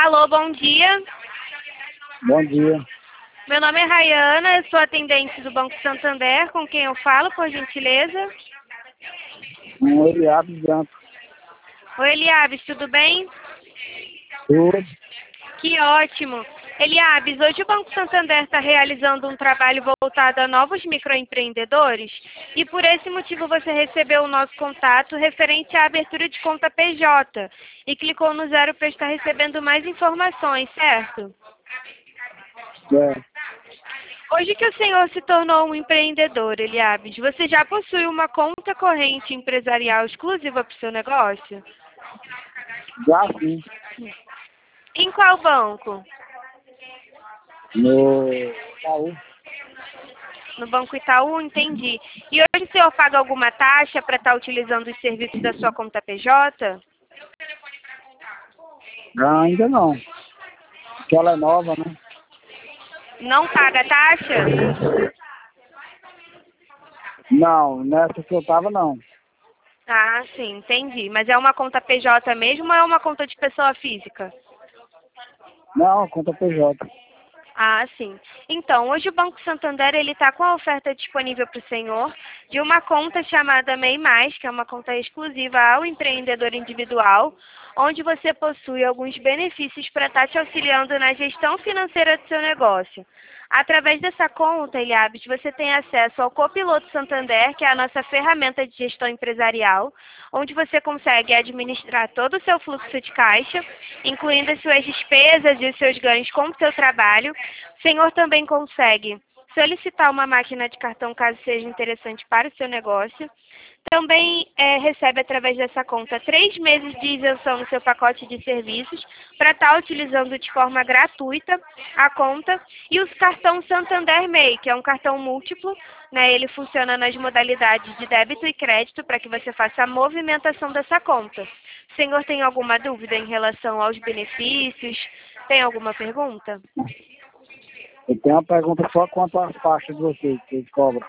Alô, bom dia. Bom dia. Meu nome é Rayana, eu sou atendente do Banco Santander. Com quem eu falo, por gentileza? Eliabe Branco. Oi, Eliabes, tudo bem? Tudo. Que ótimo. Eliabes, hoje o Banco Santander está realizando um trabalho voltado a novos microempreendedores e por esse motivo você recebeu o nosso contato referente à abertura de conta PJ e clicou no 0 para estar recebendo mais informações, certo? É. Hoje que o senhor se tornou um empreendedor, Eliabes, você já possui uma conta corrente empresarial exclusiva para o seu negócio? Já sim. Em qual banco? No Itaú. No Banco Itaú, entendi. E hoje o senhor paga alguma taxa para estar utilizando os serviços da sua conta PJ? Ainda não. Porque ela é nova, né? Não paga taxa? Não, nessa que eu tava não. Ah, sim, entendi. Mas é uma conta PJ mesmo ou é uma conta de pessoa física? Não, conta PJ. Ah, sim. Então, hoje o Banco Santander ele está com a oferta disponível para o senhor de uma conta chamada MEI+, que é uma conta exclusiva ao empreendedor individual, onde você possui alguns benefícios para estar te auxiliando na gestão financeira do seu negócio. Através dessa conta, Eliabes, você tem acesso ao Copiloto Santander, que é a nossa ferramenta de gestão empresarial, onde você consegue administrar todo o seu fluxo de caixa, incluindo as suas despesas e os seus ganhos com o seu trabalho. O senhor também consegue solicitar uma máquina de cartão caso seja interessante para o seu negócio. Também recebe através dessa conta 3 meses de isenção no seu pacote de serviços para estar utilizando de forma gratuita a conta. E o cartão Santander MEI, que é um cartão múltiplo, né? Ele funciona nas modalidades de débito e crédito para que você faça a movimentação dessa conta. O senhor tem alguma dúvida em relação aos benefícios? Tem alguma pergunta? Eu tenho uma pergunta só quanto às taxas de vocês, que vocês cobram.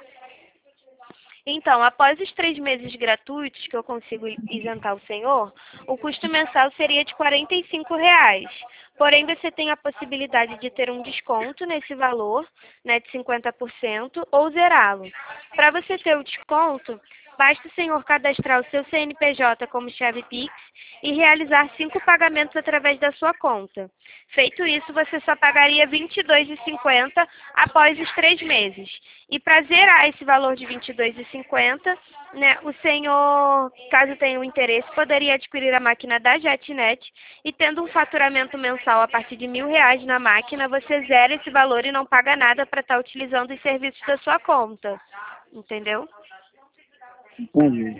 Então, após os 3 meses gratuitos que eu consigo isentar o senhor, o custo mensal seria de R$ 45. Porém, você tem a possibilidade de ter um desconto nesse valor, né, de 50% ou zerá-lo. Para você ter o desconto, basta o senhor cadastrar o seu CNPJ como chave Pix e realizar 5 pagamentos através da sua conta. Feito isso, você só pagaria R$ 22,50 após os 3 meses. E para zerar esse valor de R$ 22,50, né, o senhor, caso tenha o interesse, poderia adquirir a máquina da JetNet e tendo um faturamento mensal a partir de R$ 1.000 na máquina, você zera esse valor e não paga nada para estar utilizando os serviços da sua conta. Entendeu? Entendi.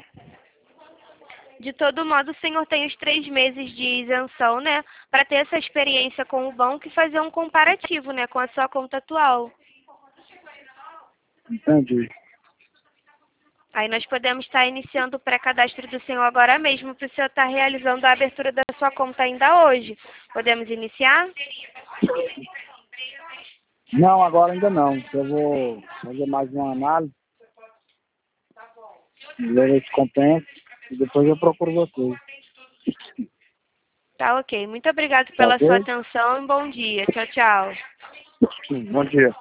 De todo modo, o senhor tem os 3 meses de isenção, né, para ter essa experiência com o banco e fazer um comparativo, né, com a sua conta atual. Entendi. Aí nós podemos estar iniciando o pré-cadastro do senhor agora mesmo, para o senhor estar realizando a abertura da sua conta ainda hoje. Podemos iniciar? Não, agora ainda não. Eu vou fazer mais uma análise, ver se compensa, e depois eu procuro vocês. Tá ok. Muito obrigado Tá pela ok? sua atenção e bom dia. Tchau, tchau. Bom dia.